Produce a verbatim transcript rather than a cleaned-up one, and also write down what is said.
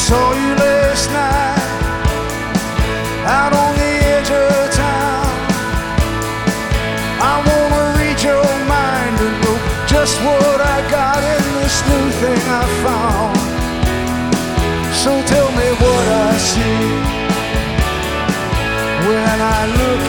saw you last night out on the edge of town. I wanna read your mind and know just what I got in this new thing I found. So tell me what I see when I look